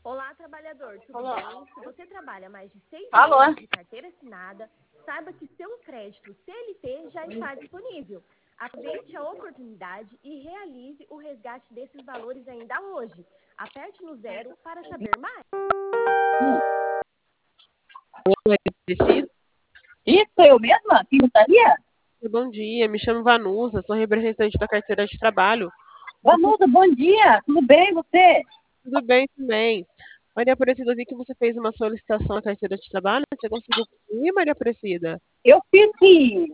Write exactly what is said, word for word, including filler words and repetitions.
Olá, trabalhador, tudo Olá. bem? Se você trabalha mais de seis Alô? meses de carteira assinada, saiba que seu crédito C L T já está disponível. Aproveite a oportunidade e realize o resgate desses valores ainda hoje. Aperte no zero para saber mais. Oi, Priscila. Isso, eu mesma? Quem gostaria? Bom dia, me chamo Vanusa, sou representante da carteira de trabalho. Vanusa, bom dia. Tudo bem, você? Tudo bem também. Maria Aparecida, eu vi que você fez uma solicitação na carteira de trabalho. Você conseguiu ir, Maria Aparecida? Eu fiz sim.